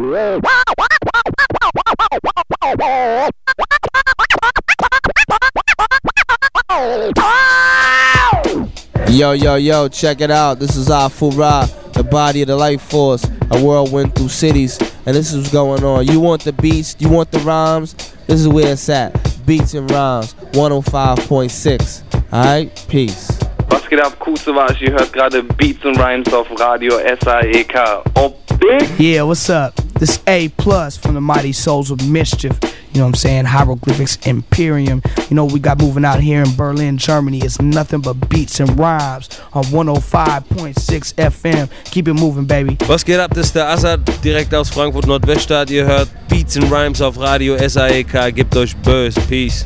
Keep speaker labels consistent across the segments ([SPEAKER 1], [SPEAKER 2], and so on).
[SPEAKER 1] Yo, check it out. This is Afura, the body of the life force, a whirlwind through cities, and this is what's going on. You want the beats, you want the rhymes, this is where it's at. Beats and Rhymes, 105.6. Alright, peace.
[SPEAKER 2] Was geht ab, Kusewasch? Ihr hört gerade Beats and Rhymes auf Radio SAEK. Oh, big?
[SPEAKER 3] Yeah, what's up? This A+ from the Mighty Souls of Mischief. You know what I'm saying? Hieroglyphics Imperium. You know what we got moving out here in Berlin, Germany. It's nothing but Beats and Rhymes on 105.6 FM. Keep it moving, baby.
[SPEAKER 4] Was geht ab? Das ist der Assad, direkt aus Frankfurt Nordweststadt. Ihr hört Beats and Rhymes auf Radio SAEK. Gebt euch Bös. Peace.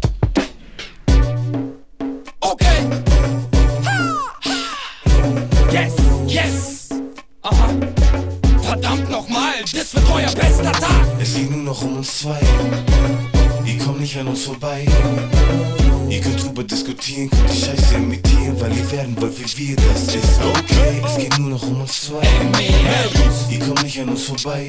[SPEAKER 5] Okay. Yes. Aha. Verdammt nochmal, das wird euer bester Tag.
[SPEAKER 6] Es geht nur noch um uns zwei. Ihr kommt nicht an uns vorbei. Ihr könnt drüber diskutieren, könnt die Scheiße imitieren, weil ihr werden wollt wie wir, das ist okay. Es geht nur noch um uns zwei. Ihr kommt nicht an uns vorbei.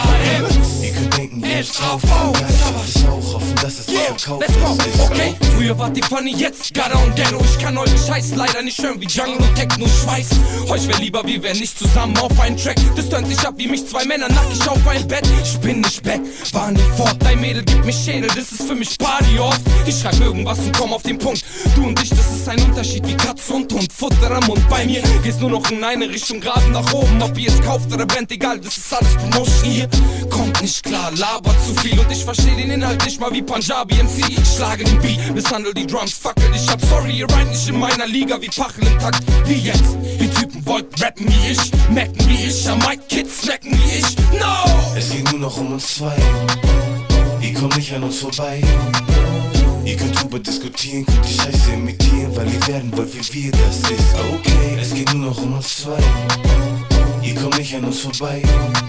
[SPEAKER 6] Ihr könnt denken, ihr müsst drauf. Ja, ich hab es auch hoffen, dass es verkauft ist.
[SPEAKER 5] Okay, früher wart ihr funny, jetzt Gada und Ghetto. Ich kann eure Scheiß leider nicht hören wie Jungle und Techno Schweiß. Euch wär lieber, wir wären nicht zusammen auf einen Track. Das tönt nicht ab wie mich zwei Männer nackig auf ein Bett. Ich bin nicht back, war nie fort. Dein Mädel gibt mich Schädel, das ist für mich Partyort. Ich schreib irgendwas und komm auf den Punkt. Du und ich, das ist ein Unterschied wie Katze und Hund. Futter am Mund, bei mir geht's nur noch in eine Richtung, gerade nach oben. Ob ihr es kauft oder brennt, egal, das ist alles Promotion. Ihr kommt nicht klar, labert zu viel und ich versteh den Inhalt nicht mal wie Punjabi MC. Ich schlage den Beat, misshandle die Drums, fackel dich ab. Sorry, ihr reint nicht in meiner Liga wie Pachel im Takt. Wie jetzt? Ihr Typen wollt rappen wie ich, mecken wie ich, am Mic Kids snacken wie ich. No!
[SPEAKER 6] Es geht nur noch um uns zwei. Ihr kommt nicht an uns vorbei. Ihr könnt drüber diskutieren, könnt die Scheiße imitieren, weil ihr werden wollt wie wir, das ist okay. Es geht nur noch um uns zwei. Ihr kommt nicht an uns vorbei.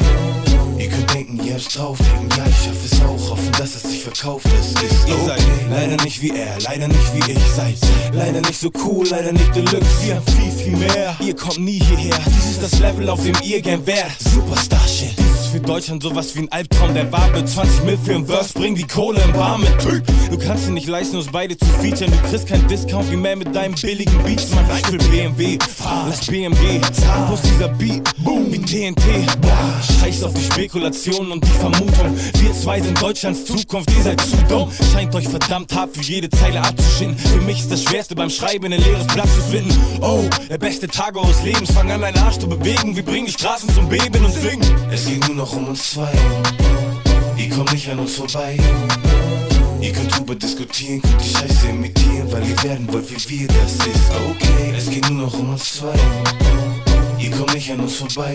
[SPEAKER 6] Ihr könnt denken, ihr habt's drauf, denken, ja, ich schaff es auch, hoffen, dass es sich verkauft, das ist okay. Ihr seid leider nicht wie er, leider nicht wie ich seid. Leider nicht so cool, leider nicht Deluxe. Wir haben viel mehr, ihr kommt nie hierher. Dies ist das Level, auf dem ihr gern wärt. Superstar-Shit. Dies ist für Deutschland sowas wie ein Albtraum, der war mit 20 Mil für ein Verse, bring die Kohle im Bar mit. Du kannst dir nicht leisten, uns beide zu featuren. Du kriegst keinen Discount wie mehr mit deinem billigen Beats. Mann, ich will BMW, lass BMG, plus dieser Beat, boom, wie TNT. Scheiß auf die Spekulationen und die Vermutung. Wir zwei sind Deutschlands Zukunft, ihr seid zu dumm. Scheint euch verdammt hart für jede Zeile abzuschinden. Für mich ist das Schwerste beim Schreiben, ein leeres Blatt zu finden. Oh, der beste Tag eures Lebens, fang an deinen Arsch zu bewegen. Wir bringen die Straßen zum Beben und singen. Es geht nur noch um uns zwei. Ihr kommt nicht an uns vorbei. Ihr könnt drüber diskutieren, könnt die Scheiße imitieren, weil ihr werden wollt wie wir, das ist okay. Es geht nur noch um uns zwei. Ihr kommt nicht an uns vorbei.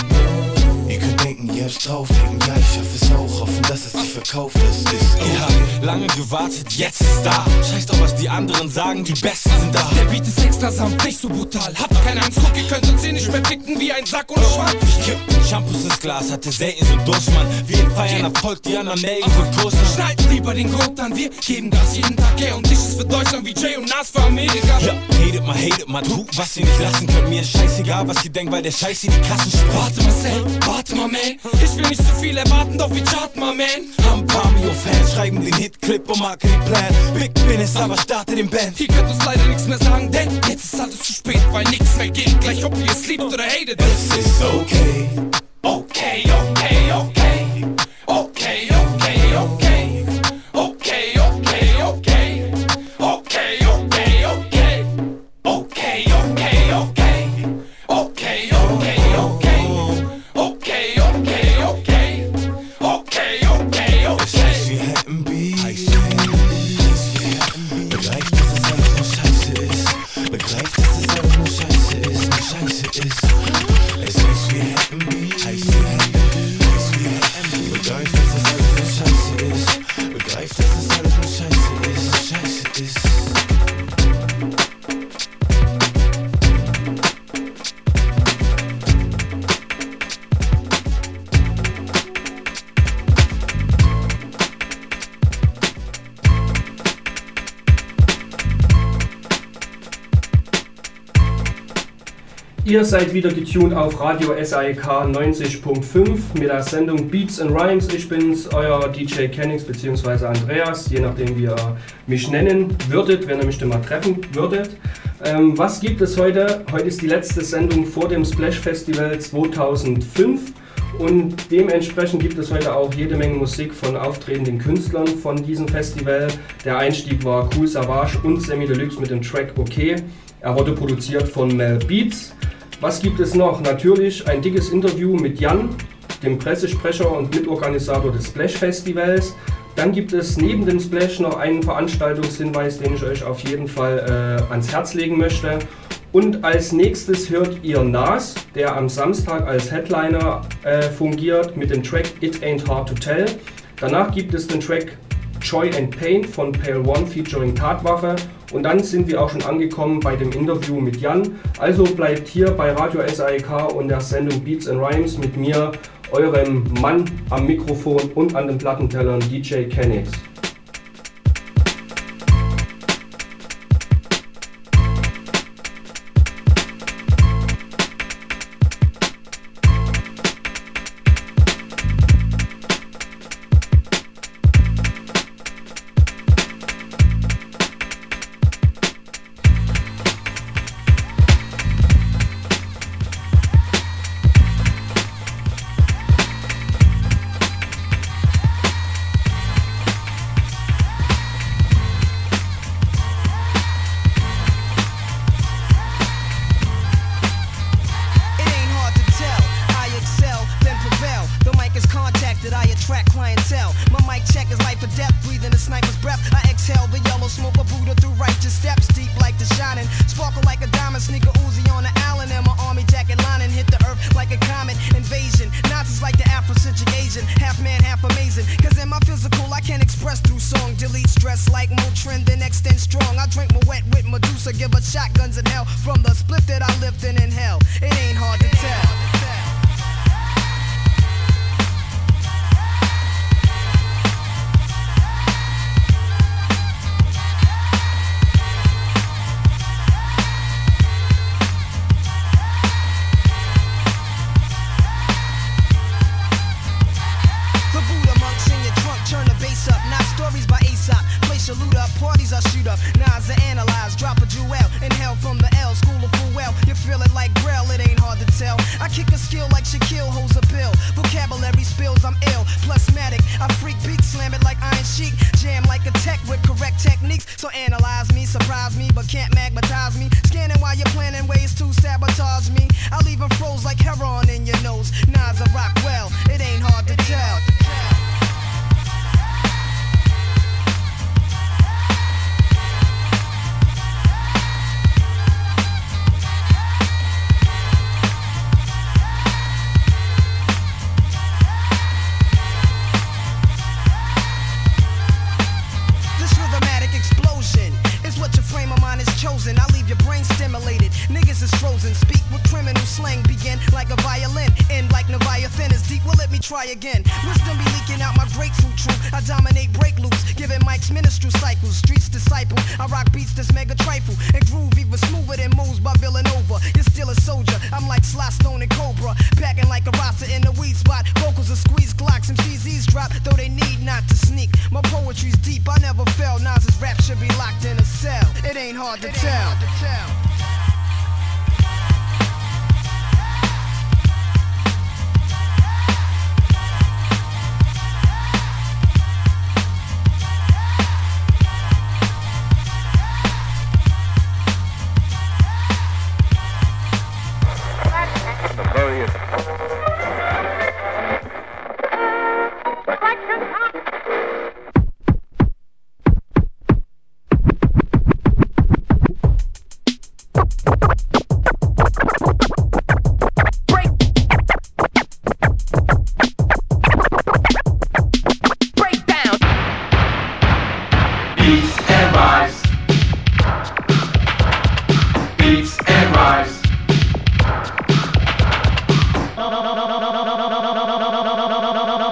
[SPEAKER 6] Ihr könnt denken, ihr habt's drauf, denken, ja, ich schaff es auch, hoffen, dass es sich verkauft, das ist okay. Ihr habt lange gewartet, jetzt ist da. Scheiß doch, was die anderen sagen, die Besten sind da.
[SPEAKER 5] Der Beat ist extra samt, nicht so brutal. Habt keine Angst, guck, ihr könnt uns hier nicht mehr ficken wie ein Sack ohne Schwanz.
[SPEAKER 6] Ich kipp Shampoos ins Glas, hatte selten so Durst, Mann. Wir feiern Erfolg, die anderen melden und Kurs.
[SPEAKER 5] Schneiden lieber den Grund an, wir geben Gas jeden Tag her. Und ich ist für Deutschland wie Jay und Nas für Amerika.
[SPEAKER 6] Ja, hatet mal, tu, was ihr nicht lassen könnt. Mir ist scheißegal, was ihr denkt, weil der Scheiß hier die Kassen springt.
[SPEAKER 5] Warte Marcel, warte mal, man. Ich will nicht zu viel erwarten, doch wir charten mal, man.
[SPEAKER 6] Haben ein paar Mio-Fans, schreiben den Hit-Clip und Marketingplan. Big Business, aber starte den Band.
[SPEAKER 5] Ihr könnt uns leider nichts mehr sagen, denn jetzt ist alles zu spät, weil nichts mehr geht. Gleich ob ihr es liebt oder hatet.
[SPEAKER 6] Es ist okay.
[SPEAKER 5] Okay, okay, okay. Okay, okay, okay. Okay, okay, okay. Okay, okay, okay. Okay, okay, okay. Okay, okay, okay. Okay, okay, okay. Okay, okay, okay.
[SPEAKER 6] Es heißt, wir hätten Beef. Begreift, dass es alles nur Scheiße ist. Begreift, dass es alles nur Scheiße ist. Es heißt, wir hätten Beef.
[SPEAKER 7] Ihr seid wieder getuned auf Radio SAEK 90.5 mit der Sendung Beats and Rhymes. Ich bin's, euer DJ Kennix bzw. Andreas, je nachdem wie ihr mich nennen würdet, wenn ihr mich denn mal treffen würdet. Was gibt es heute? Heute ist die letzte Sendung vor dem Splash Festival 2005 und dementsprechend gibt es heute auch jede Menge Musik von auftretenden Künstlern von diesem Festival. Der Einstieg war Kool Savas und Samy Deluxe mit dem Track Okay. Er wurde produziert von Mel Beats. Was gibt es noch? Natürlich ein dickes Interview mit Jan, dem Pressesprecher und Mitorganisator des Splash Festivals. Dann gibt es neben dem Splash noch einen Veranstaltungshinweis, den ich euch auf jeden Fall ans Herz legen möchte. Und als nächstes hört ihr Nas, der am Samstag als Headliner fungiert mit dem Track It Ain't Hard to Tell. Danach gibt es den Track Joy and Pain von Pale One featuring Tatwaffe. Und dann sind wir auch schon angekommen bei dem Interview mit Jan. Also bleibt hier bei Radio SAEK und der Sendung Beats and Rhymes mit mir, eurem Mann am Mikrofon und an den Plattentellern DJ Kennix.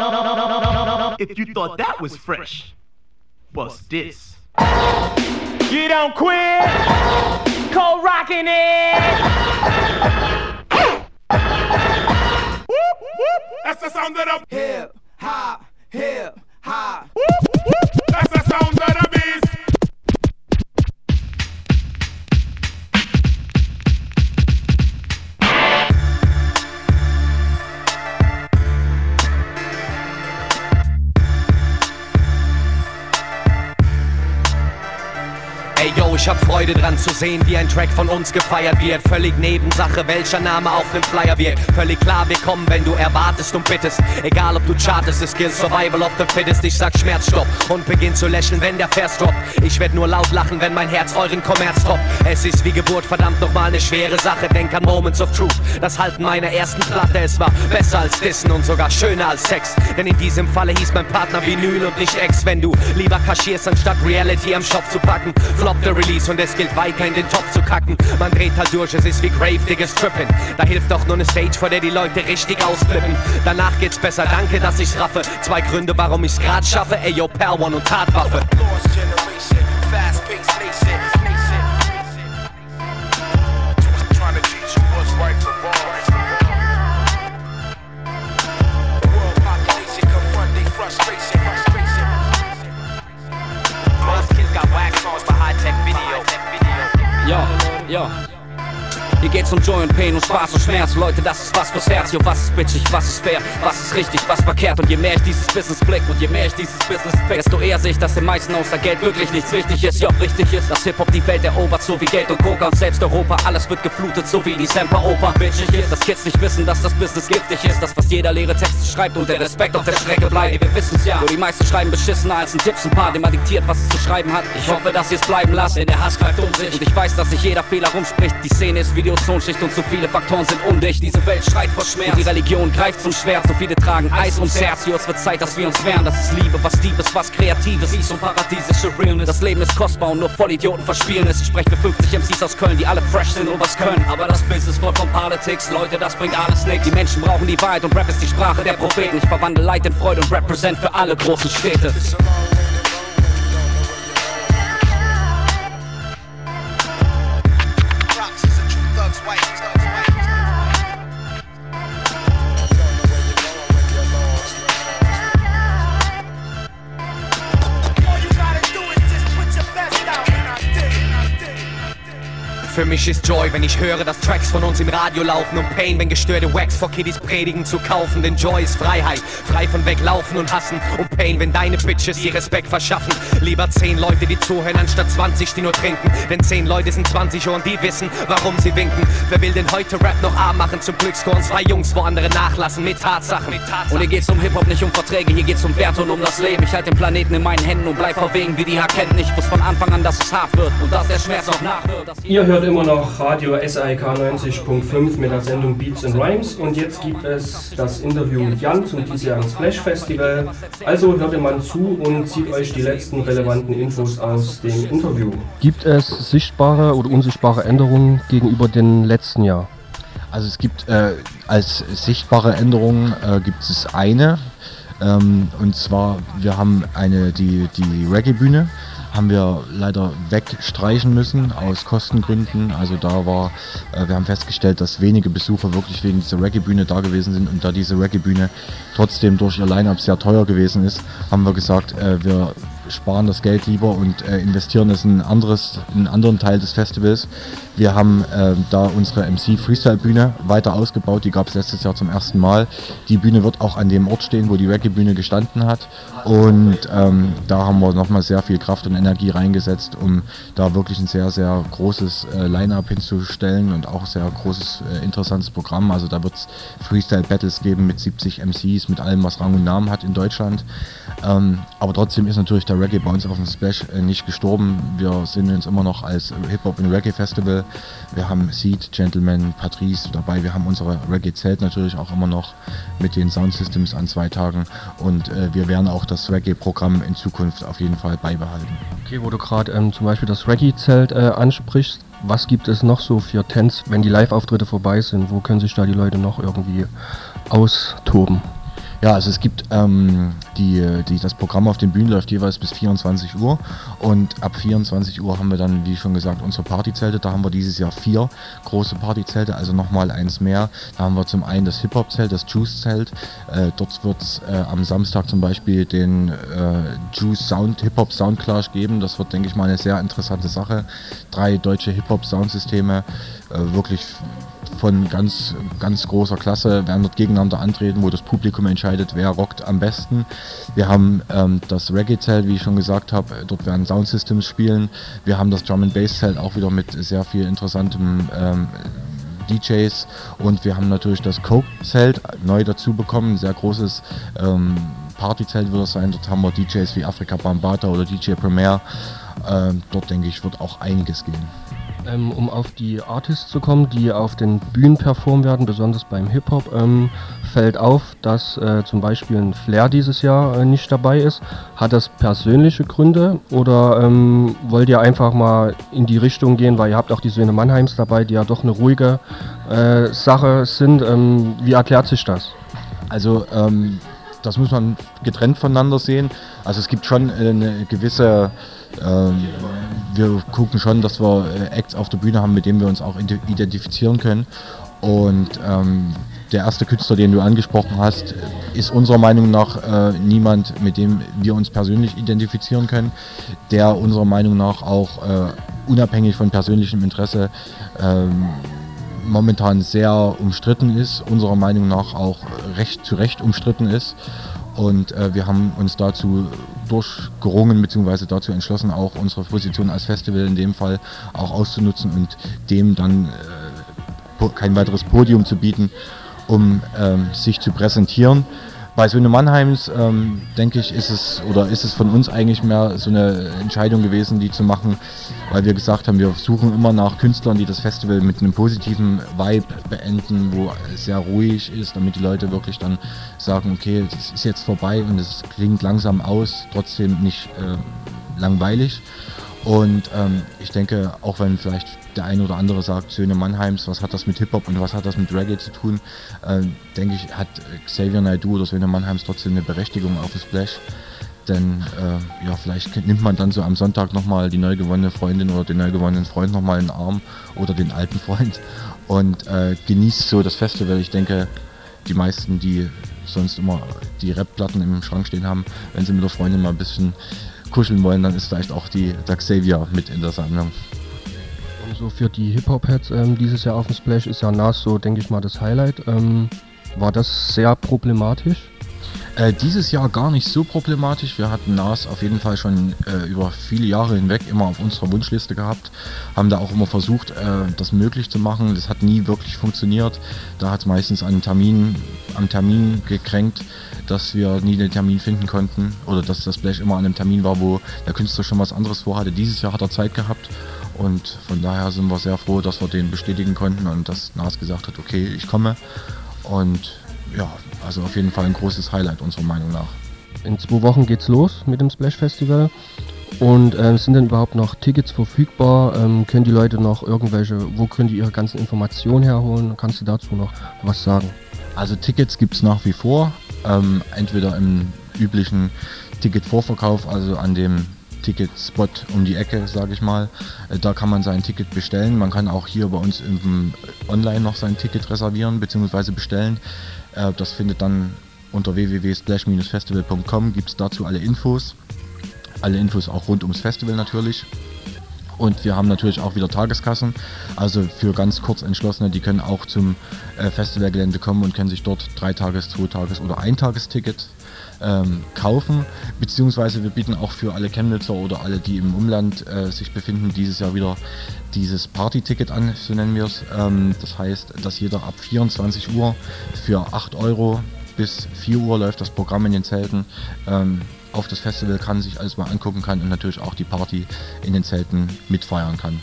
[SPEAKER 8] If you thought that was fresh, bust this. You don't quit. Cold rocking it. That's the sound of the hip hop, hip hop. That's the sound of the beast.
[SPEAKER 9] Ey yo, ich hab Freude dran zu sehen, wie ein Track von uns gefeiert wird. Völlig Nebensache, welcher Name auf nem Flyer wird. Völlig klar, wir kommen, wenn du erwartest und bittest. Egal ob du chartest, es gilt Survival of the Fittest. Ich sag Schmerzstopp und beginn zu lächeln, wenn der Vers droppt. Ich werd nur laut lachen, wenn mein Herz euren Kommerz toppt. Es ist wie Geburt, verdammt nochmal ne schwere Sache. Denk an Moments of Truth, das Halten meiner ersten Platte. Es war besser als Dissen und sogar schöner als Sex. Denn in diesem Falle hieß mein Partner Vinyl und nicht Ex. Wenn du lieber kaschierst, anstatt Reality am Shop zu packen. Flop the Release und es gilt weiter in den Topf zu kacken. Man dreht halt durch, es ist wie Gravediggers Trippin'. Da hilft doch nur ne Stage, vor der die Leute richtig ausflippen. Danach geht's besser, danke, dass ich's raffe. 2 Gründe, warum ich's grad schaffe. Ey yo, Pal One und Tatwaffe.
[SPEAKER 10] Ja. Hier geht's um Joy und Pain und Spaß und Schmerz. Leute, das ist was fürs Herz. Jo, was ist bitchig, was ist fair, was ist richtig, was verkehrt. Und je mehr ich dieses Business blick und je mehr ich dieses Business fick, desto eher sehe ich, dass den meisten außer Geld wirklich nichts wichtig ist. Ja, richtig ist, dass Hip-Hop die Welt erobert, so wie Geld und Coca und selbst Europa. Alles wird geflutet, so wie die Semper-Oper. Bitchig ist, dass Kids nicht wissen, dass das Business giftig ist. Das, was jeder leere Texte schreibt und der Respekt auf der Strecke bleibt. Wir wissen's ja, nur die meisten schreiben beschissener als ein Tipps-Ein-Paar, dem man diktiert, was es zu schreiben hat. Ich hoffe, dass ihr es bleiben lasst, denn der Hass greift um sich. Und ich weiß, dass sich jeder Fehler rumspricht. Die Szene ist Videozonschicht und so viele Faktoren sind undicht. Diese Welt schreit vor Schmerz und die Religion greift zum Schwert. So viele tragen Eis ums Herz. Jo, es wird Zeit, dass wir uns wehren. Das ist Liebe, was Diebes, was Kreatives. Peace und paradiesische Realness. Das Leben ist kostbar und nur Vollidioten verspielen es. Ich spreche für 50 MCs aus Köln, die alle fresh sind und was können. Aber das Business voll von Politics, Leute, das bringt alles nix. Die Menschen brauchen die Wahrheit und Rap ist die Sprache der Propheten. Ich verwandle Leid in Freude und represent für alle großen Städte.
[SPEAKER 9] Für mich ist Joy, wenn ich höre, dass Tracks von uns im Radio laufen und Pain, wenn gestörte Wax vor Kiddies predigen zu kaufen. Denn Joy ist Freiheit, frei von weglaufen und hassen. Und Pain, wenn deine Bitches ihr Respekt verschaffen. Lieber 10 Leute, die zuhören, anstatt 20, die nur trinken. Denn 10 Leute sind 20 und die wissen, warum sie winken. Wer will denn heute Rap noch arm machen? Zum Glück scoren 2 Jungs, wo andere nachlassen mit Tatsachen. Und hier geht's um Hip-Hop, nicht um Verträge, hier geht's um Werte und um das Leben. Ich halte den Planeten in meinen Händen und bleib verwegen wie die Haketten. Ich wusste von Anfang an, dass es hart wird und dass der Schmerz auch nachwirkt.
[SPEAKER 7] Ihr hört immer noch Radio SAEK 90.5 mit der Sendung Beats and Rhymes und jetzt gibt es das Interview mit Jan zum diesjährigen Splash Festival. Also hört ihr mal zu und zieht euch die letzten relevanten Infos aus dem Interview.
[SPEAKER 11] Gibt es sichtbare oder unsichtbare Änderungen gegenüber dem letzten Jahr?
[SPEAKER 12] Also es gibt als sichtbare Änderung gibt es eine, und zwar wir haben die Reggae-Bühne haben wir leider wegstreichen müssen aus Kostengründen. Also da war, wir haben festgestellt, dass wenige Besucher wirklich wegen dieser Reggae-Bühne da gewesen sind und da diese Reggae-Bühne trotzdem durch ihr Line-Up sehr teuer gewesen ist, haben wir gesagt, wir sparen das Geld lieber und investieren es in einen anderen Teil des Festivals. Wir haben da unsere MC Freestyle Bühne weiter ausgebaut, die gab es letztes Jahr zum ersten Mal. Die Bühne wird auch an dem Ort stehen, wo die Reggae Bühne gestanden hat und da haben wir nochmal sehr viel Kraft und Energie reingesetzt, um da wirklich ein sehr, sehr großes Line-Up hinzustellen und auch sehr großes, interessantes Programm. Also da wird es Freestyle Battles geben mit 70 MCs, mit allem, was Rang und Namen hat in Deutschland. Aber trotzdem ist natürlich der Reggae bei uns auf dem Splash nicht gestorben. Wir sehen uns immer noch als Hip-Hop und Reggae Festival. Wir haben Seed, Gentleman, Patrice dabei. Wir haben unsere Reggae-Zelt natürlich auch immer noch mit den Soundsystems an 2 Tagen. Und wir werden auch das Reggae-Programm in Zukunft auf jeden Fall beibehalten.
[SPEAKER 11] Okay, wo du gerade zum Beispiel das Reggae-Zelt ansprichst, was gibt es noch so für Tents, wenn die Live-Auftritte vorbei sind? Wo können sich da die Leute noch irgendwie austoben?
[SPEAKER 12] Ja, also es gibt das Programm auf den Bühnen läuft jeweils bis 24 Uhr und ab 24 Uhr haben wir dann, wie schon gesagt, unsere Partyzelte. Da haben wir dieses Jahr 4 große Partyzelte, also nochmal eins mehr. Da haben wir zum einen das Hip-Hop-Zelt, das Juice-Zelt. Dort wird es am Samstag zum Beispiel den Juice Sound, Hip-Hop Soundclash geben. Das wird, denke ich mal, eine sehr interessante Sache. 3 deutsche Hip-Hop-Soundsysteme, wirklich von ganz großer Klasse, werden dort gegeneinander antreten, wo das Publikum entscheidet, wer rockt am besten. Wir haben das Reggae-Zelt, wie ich schon gesagt habe, dort werden Soundsystems spielen. Wir haben das Drum-and-Bass-Zelt auch wieder mit sehr viel interessantem DJs und wir haben natürlich das Coke-Zelt neu dazu bekommen, ein sehr großes Partyzelt wird das sein. Dort haben wir DJs wie Afrika Bambaataa oder DJ Premier. Dort denke ich, wird auch einiges gehen.
[SPEAKER 11] Um auf die Artists zu kommen, die auf den Bühnen performen werden, besonders beim Hip-Hop, fällt auf, dass zum Beispiel ein Flair dieses Jahr nicht dabei ist. Hat das persönliche Gründe oder wollt ihr einfach mal in die Richtung gehen, weil ihr habt auch die Söhne Mannheims dabei, die ja doch eine ruhige Sache sind. Wie erklärt sich das?
[SPEAKER 12] Also das muss man getrennt voneinander sehen. Also es gibt schon eine gewisse... wir gucken schon, dass wir Acts auf der Bühne haben, mit denen wir uns auch identifizieren können. Und der erste Künstler, den du angesprochen hast, ist unserer Meinung nach niemand, mit dem wir uns persönlich identifizieren können, der unserer Meinung nach auch unabhängig von persönlichem Interesse momentan sehr umstritten ist, unserer Meinung nach auch zu Recht umstritten ist. Und wir haben uns dazu durchgerungen bzw. dazu entschlossen, auch unsere Position als Festival in dem Fall auch auszunutzen und dem dann kein weiteres Podium zu bieten, um sich zu präsentieren. Bei Söhne Mannheims, denke ich, ist es von uns eigentlich mehr so eine Entscheidung gewesen, die zu machen, weil wir gesagt haben, wir suchen immer nach Künstlern, die das Festival mit einem positiven Vibe beenden, wo es sehr ruhig ist, damit die Leute wirklich dann sagen, okay, das ist jetzt vorbei und es klingt langsam aus, trotzdem nicht langweilig. Und ich denke, auch wenn vielleicht der eine oder andere sagt, Söhne Mannheims, was hat das mit Hip-Hop und was hat das mit Reggae zu tun, denke ich, hat Xavier Naidoo oder Söhne Mannheims trotzdem eine Berechtigung auf dem Splash. Denn vielleicht nimmt man dann so am Sonntag nochmal die neu gewonnene Freundin oder den neu gewonnenen Freund nochmal in den Arm oder den alten Freund und genießt so das Festival. Ich denke, die meisten, die sonst immer die Rap-Platten im Schrank stehen haben, wenn sie mit der Freundin mal ein bisschen kuscheln wollen, dann ist vielleicht auch der Xavier mit in der Sammlung.
[SPEAKER 11] Und so für die Hip-Hop-Heads dieses Jahr auf dem Splash ist ja Nas so, denke ich mal, das Highlight. War das sehr problematisch?
[SPEAKER 12] Dieses Jahr gar nicht so problematisch. Wir hatten Nas auf jeden Fall schon über viele Jahre hinweg immer auf unserer Wunschliste gehabt, haben da auch immer versucht, das möglich zu machen. Das hat nie wirklich funktioniert. Da hat es meistens am Termin gekränkt, dass wir nie den Termin finden konnten oder dass das Splash immer an einem Termin war, wo der Künstler schon was anderes vorhatte. Dieses Jahr hat er Zeit gehabt und von daher sind wir sehr froh, dass wir den bestätigen konnten und dass Nas gesagt hat, okay, ich komme. Und ja, also auf jeden Fall ein großes Highlight unserer Meinung nach.
[SPEAKER 11] In 2 Wochen geht's los mit dem Splash Festival. Und sind denn überhaupt noch Tickets verfügbar? Können die Leute noch wo können die ihre ganzen Informationen herholen? Kannst du dazu noch was sagen?
[SPEAKER 12] Also Tickets gibt es nach wie vor. Entweder im üblichen Ticketvorverkauf, also an dem Ticketspot um die Ecke, sage ich mal. Da kann man sein Ticket bestellen. Man kann auch hier bei uns online noch sein Ticket reservieren bzw. bestellen. Das findet dann unter www.splash-festival.com, gibt es dazu alle Infos. Alle Infos auch rund ums Festival natürlich. Und wir haben natürlich auch wieder Tageskassen, also für ganz kurz Entschlossene, die können auch zum Festivalgelände kommen und können sich dort 3-Tages-, 2-Tages- oder 1-Tages-Ticket kaufen, beziehungsweise wir bieten auch für alle Chemnitzer oder alle, die im Umland sich befinden, dieses Jahr wieder dieses Party-Ticket an, so nennen wir es. Das heißt, dass jeder ab 24 Uhr für 8 € bis 4 Uhr läuft das Programm in den Zelten, auf das Festival kann, sich alles mal angucken kann und natürlich auch die Party in den Zelten mitfeiern kann.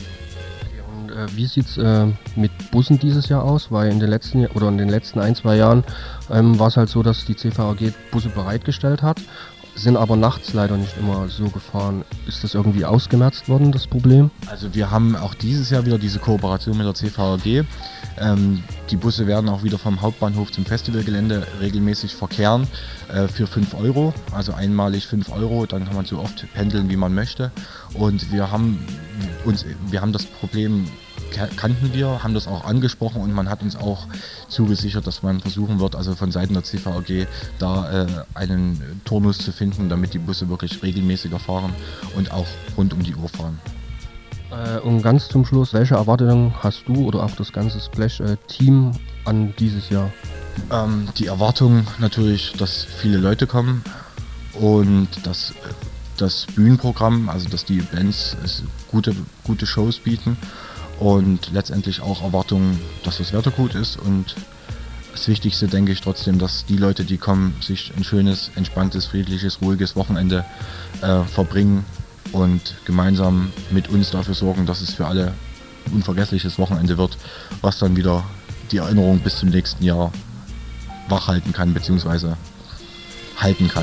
[SPEAKER 11] Und wie sieht es mit Bussen dieses Jahr aus? Weil in den letzten 1-2 Jahren war es halt so, dass die CVAG Busse bereitgestellt hat. sind aber nachts leider nicht immer so gefahren. Ist das irgendwie ausgemerzt worden, das Problem?
[SPEAKER 12] Also wir haben auch dieses Jahr wieder diese Kooperation mit der CVRG. Die Busse werden auch wieder vom Hauptbahnhof zum Festivalgelände regelmäßig verkehren für 5 €, also einmalig 5 €, dann kann man so oft pendeln, wie man möchte. Und wir haben das Problem, kannten wir, haben das auch angesprochen und man hat uns auch zugesichert, dass man versuchen wird, also von Seiten der CVRG da einen Turnus zu finden, damit die Busse wirklich regelmäßiger fahren und auch rund um die Uhr fahren.
[SPEAKER 11] Und ganz zum Schluss, welche Erwartungen hast du oder auch das ganze Splash-Team an dieses Jahr?
[SPEAKER 12] Die Erwartung natürlich, dass viele Leute kommen und dass das Bühnenprogramm, also dass die Bands gute Shows bieten und letztendlich auch Erwartungen, dass das Wetter gut ist und das Wichtigste denke ich trotzdem, dass die Leute, die kommen, sich ein schönes, entspanntes, friedliches, ruhiges Wochenende verbringen und gemeinsam mit uns dafür sorgen, dass es für alle ein unvergessliches Wochenende wird, was dann wieder die Erinnerung bis zum nächsten Jahr wachhalten kann bzw. halten kann.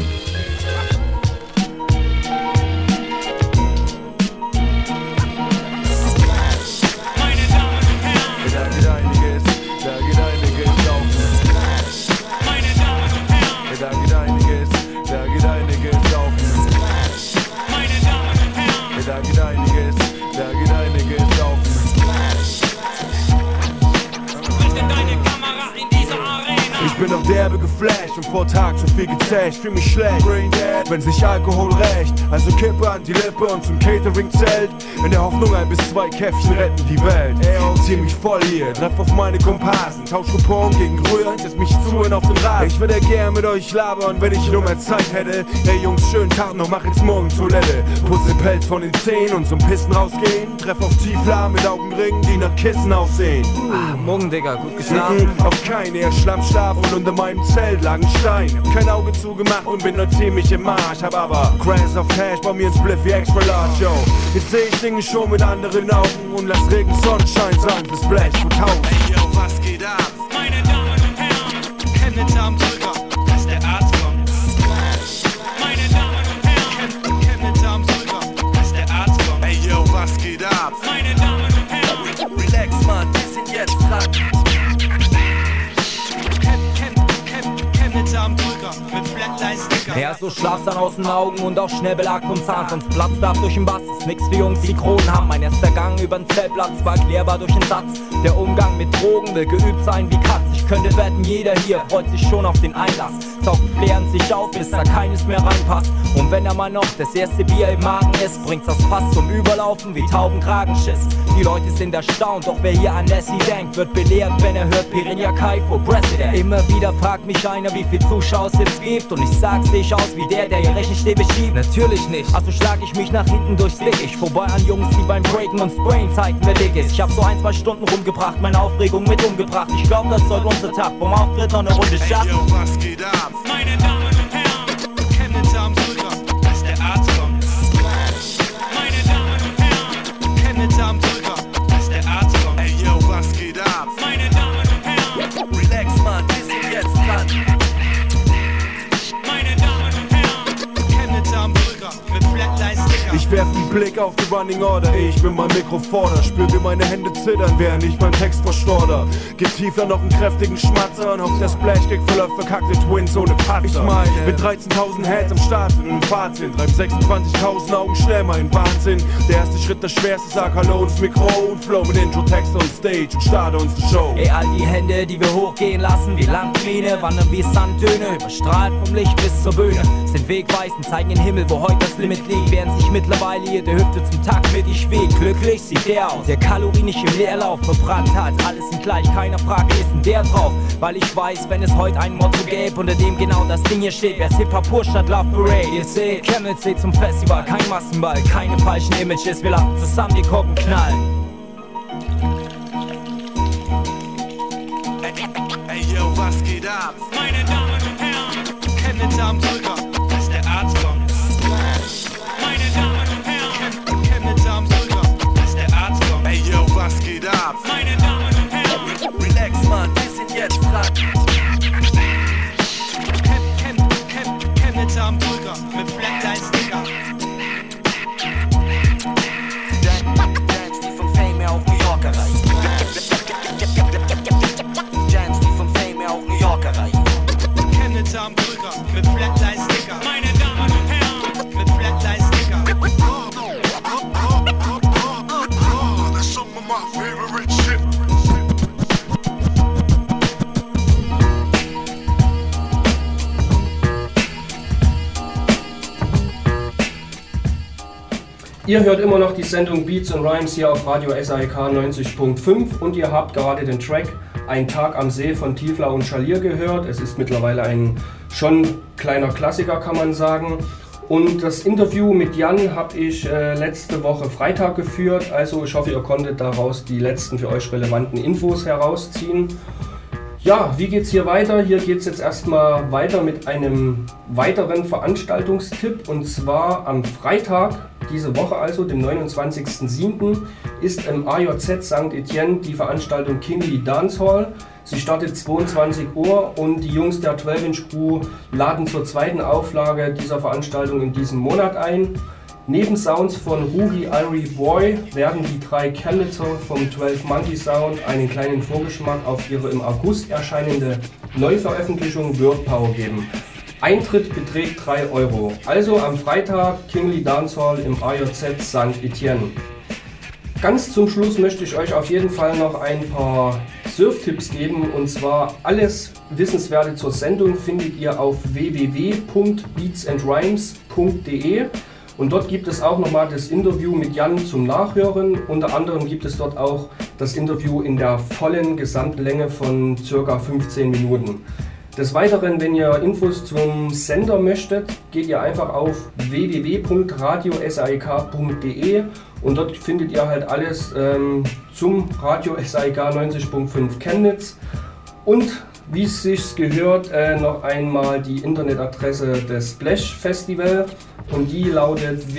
[SPEAKER 13] Ich bin auf derbe geflasht und vor Tag zu viel gezählt, fühl mich schlecht, wenn sich Alkohol rächt. Also Kippe an die Lippe und zum Catering-Zelt. In der Hoffnung 1 bis 2 Käffchen retten die Welt. Zieh mich voll hier, treff auf meine Komparsen. Tausch Coupon gegen Rühren, setz mich zu auf den Rasen. Ich würde gern mit euch labern, wenn ich nur mehr Zeit hätte. Hey Jungs, schönen Tag noch, mach jetzt morgen Toilette. Putze Pelz von den Zähnen und zum Pissen rausgehen. Treff auf Tiefler mit Augenringen, die nach Kissen aussehen.
[SPEAKER 10] Morgen, Digga, gut geschlafen?
[SPEAKER 13] Auf keinen, eher Schlammschlaf und unter meinem Zelt lag ein Stein. Hab kein Auge zugemacht und bin noch ziemlich im Arsch. Hab aber Cranks auf Cash, bei mir ein Spliff wie extra large, yo. Jetzt seh ich Dinge schon mit anderen Augen und lass Regen Sonnenschein sein für Splash 2000.
[SPEAKER 6] Hey yo, was geht ab?
[SPEAKER 14] Meine Damen und Herren, Chemnitz am Drücker, bis der Arzt kommt. Meine Damen und Herren, Chemnitz am Drücker, bis der Arzt kommt.
[SPEAKER 6] Hey yo, was geht ab?
[SPEAKER 14] Meine Damen und Herren,
[SPEAKER 9] Relax, Mann, wir sind jetzt dran.
[SPEAKER 14] Chemnitz am Drücker, mit Flatline-Sticker.
[SPEAKER 10] Ja, so schlafst dann aus den Augen und auch schnell Belag vom Zahn. Sonst platzt ab durch den Bass, ist nix für Jungs, die Kronen haben. Mein erster Gang übern Zeltplatz war klärbar durch den Satz. Der Umgang mit Drogen will geübt sein wie Katz. Ich könnte wetten, jeder hier freut sich schon auf den Einlass. Saugt flärend sich auf, bis da keines mehr reinpasst. Und wenn da mal noch das erste Bier im Magen ist, bringt's das Fass zum Überlaufen wie Taubenkragenschiss. Die Leute sind erstaunt, doch wer hier an Lassie denkt, wird belehrt, wenn er hört Piranha Kai for President. Immer wieder fragt mich einer, wie viel Zuschauer es jetzt gibt. Und ich sag, seh ich aus wie der hier Rechenstäbe schiebt? Natürlich nicht, also schlag ich mich nach hinten durchs Dickicht. Vorbei an Jungs, die beim Breaken und Sprayen zeigten, wer dick ist. Ich hab so 1-2 Stunden rumgebracht, meine Aufregung mit umgebracht. Ich glaub, das soll unser Tag vom Auftritt noch eine Runde schaffen.
[SPEAKER 6] Hey yo, was geht ab?
[SPEAKER 14] Meine Damen und Herren, Chemnitz am Drücker, bis der Arzt kommt. Meine Damen und Herren, Chemnitz am Drücker, bis der Arzt kommt.
[SPEAKER 6] Hey yo, was geht ab?
[SPEAKER 14] Meine Damen und Herren,
[SPEAKER 9] Relax, Mann, wir sind jetzt dran.
[SPEAKER 14] meine Damen und Herren, Chemnitz am Drücker, mit Flatline-Sticker.
[SPEAKER 13] Ich werf einen Blick auf die Running Order, ich bin beim Mikrofoner. Spür wie meine Hände zittern, während ich meinen Text verstorder. Gib tiefer noch einen kräftigen Schmatzer und auf der Splash-Kick voller verkackte Twins ohne Patzer. Ich meine, mit 13.000 Heads am Start sind und im Fahrt sind, treiben 26.000 Augen schnell meinen Wahnsinn. Der erste Schritt, das schwerste, sag Hallo ins Mikro und flow mit Intro-Text on Stage und starte uns die Show.
[SPEAKER 10] Ey, all die Hände, die wir hochgehen lassen, wie Landmine, wandern wie Sandtöne, überstrahlt vom Licht bis zur Bühne. Sind wegweisend, zeigen den Himmel, wo heute das Limit liegt, während sich mittlerweile jede Hüfte zum Takt mit ich schwebt. Glücklich sieht der aus, der Kalorien nicht im Leerlauf verbrannt hat. Alles sind gleich, keiner fragt, ist denn der drauf? Weil ich weiß, wenn es heute ein Motto gäbe, unter dem genau das Ding hier steht, wär's Hip-Hop pur statt Love Parade. Ihr seht, Chemnitz lädt zum Festival, kein Massenball, keine falschen Images, wir lassen zusammen die Korken knallen.
[SPEAKER 6] Hey yo, was geht ab?
[SPEAKER 14] Meine Damen und Herren, Chemnitz am Drücker, bis der Arzt kommt. Meine Damen und Herren, Chemnitz am Drücker, bis der Arzt kommt.
[SPEAKER 6] Hey yo, was geht ab?
[SPEAKER 14] Meine Damen und Herren,
[SPEAKER 9] Relax, Mann, wir sind jetzt dran.
[SPEAKER 14] Chemnitz am Drücker, mit
[SPEAKER 7] Ihr hört immer noch die Sendung Beats and Rhymes hier auf Radio SAEK 90.5 und ihr habt gerade den Track Ein Tag am See von Tiefler und Schalier gehört. Es ist mittlerweile ein schon kleiner Klassiker, kann man sagen. Und das Interview mit Jan habe ich letzte Woche Freitag geführt, also ich hoffe, ihr konntet daraus die letzten für euch relevanten Infos herausziehen. Ja, wie geht's hier weiter? Hier geht's jetzt erstmal weiter mit einem weiteren Veranstaltungstipp, und zwar am Freitag diese Woche, also dem 29.07. ist im AJZ St. Etienne die Veranstaltung Kingly Dancehall. Sie startet 22 Uhr und die Jungs der 12-Inch Crew laden zur zweiten Auflage dieser Veranstaltung in diesem Monat ein. Neben Sounds von Ruhi Irie Boy werden die 3 Chemnitzer vom 12 Monkey Sound einen kleinen Vorgeschmack auf ihre im August erscheinende Neuveröffentlichung Word Power geben. Eintritt beträgt 3 €. Also am Freitag Kingly Dancehall im AJZ St. Etienne. Ganz zum Schluss möchte ich euch auf jeden Fall noch ein paar Surftipps geben, und zwar alles Wissenswerte zur Sendung findet ihr auf www.beatsandrhymes.de. Und dort gibt es auch nochmal das Interview mit Jan zum Nachhören. Unter anderem gibt es dort auch das Interview in der vollen Gesamtlänge von ca. 15 Minuten. Des Weiteren, wenn ihr Infos zum Sender möchtet, geht ihr einfach auf www.radiosaek.de und dort findet ihr halt alles zum Radio SAEK 90.5 Chemnitz. Und wie es sich gehört, noch einmal die Internetadresse des Splash Festival. Und die lautet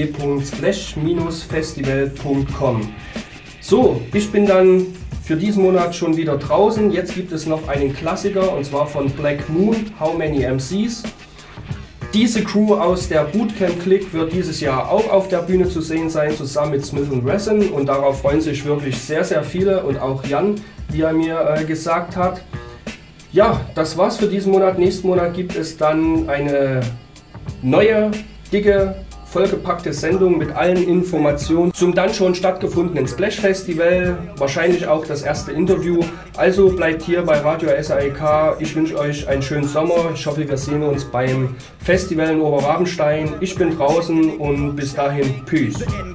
[SPEAKER 7] www.splash-festival.com. So, ich bin dann für diesen Monat schon wieder draußen. Jetzt gibt es noch einen Klassiker, und zwar von Black Moon, How Many MCs. Diese Crew aus der Bootcamp Clique wird dieses Jahr auch auf der Bühne zu sehen sein, zusammen mit Smith & Wesson. Und darauf freuen sich wirklich sehr, sehr viele, und auch Jan, wie er mir gesagt hat. Ja, das war's für diesen Monat. Nächsten Monat gibt es dann eine neue, dicke, vollgepackte Sendung mit allen Informationen zum dann schon stattgefundenen Splash Festival, wahrscheinlich auch das erste Interview. Also bleibt hier bei Radio SAEK. Ich wünsche euch einen schönen Sommer. Ich hoffe, wir sehen uns beim Festival in Oberrabenstein. Ich bin draußen und bis dahin, Peace.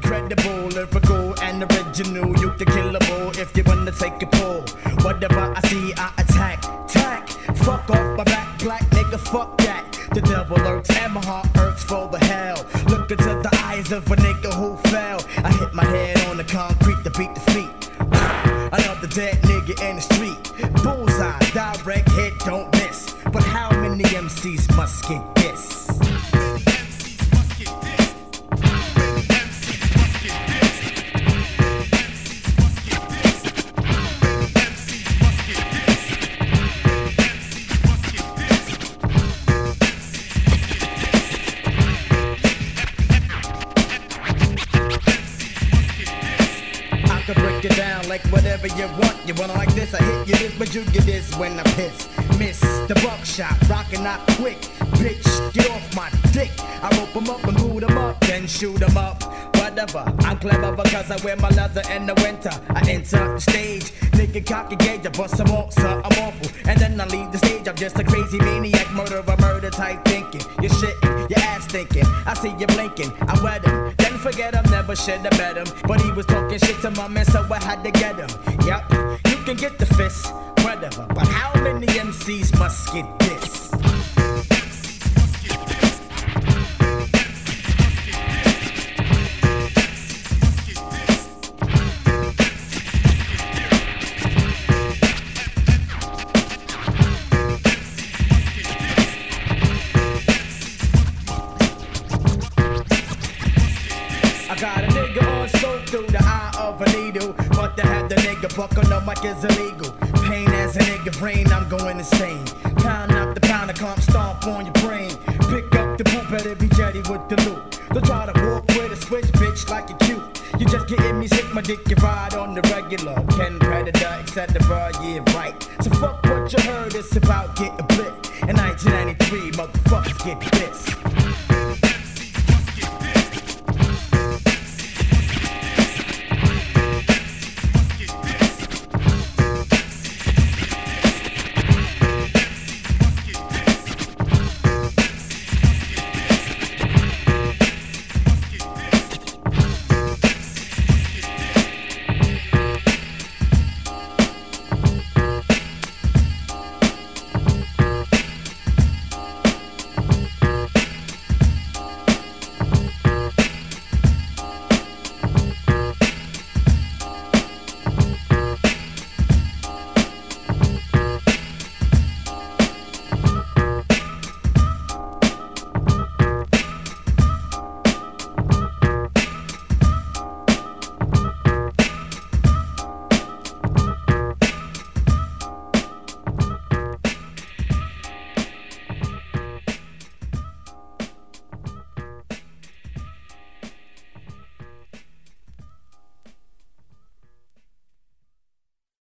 [SPEAKER 15] The devil lurks and my heart hurts for the hell. Look into the eyes of a nigga who fell. I hit my head on the concrete to beat the feet. Another dead nigga in the street. Bullseye, direct hit, don't miss. But how many MCs must get this? Like whatever you wanna like this, I hit you this, but you get this when I piss. Miss the buckshot, rockin' out quick, bitch, get off my dick. I rope 'em up and boot 'em up, then shoot 'em up. Whatever, I'm clever because I wear my leather in the winter. I enter the stage, nigga cock a gauge, I bust some more, so I'm awful. And then I leave the stage, I'm just a crazy maniac, murderer, murder type thinking. You're shitting, your ass thinking, I see you blinking, I wet him. Then forget him, never should have met him. But he was talking shit to my man, so I had to get him. Yep, you can get the fist, whatever. But how many MCs must get this? Buckle no mic is illegal. Pain as a nigga brain, I'm going insane. Pound up the pound, I come stomp on your brain. Pick up the boot, better be jetty with the loot. Don't try to walk with a switch, bitch, like you cute. You just getting me sick, my dick, you ride on the regular. Ken Predator, etc. Yeah, right. So fuck what you heard, it's about getting blipped. In 1993, motherfuckers get this.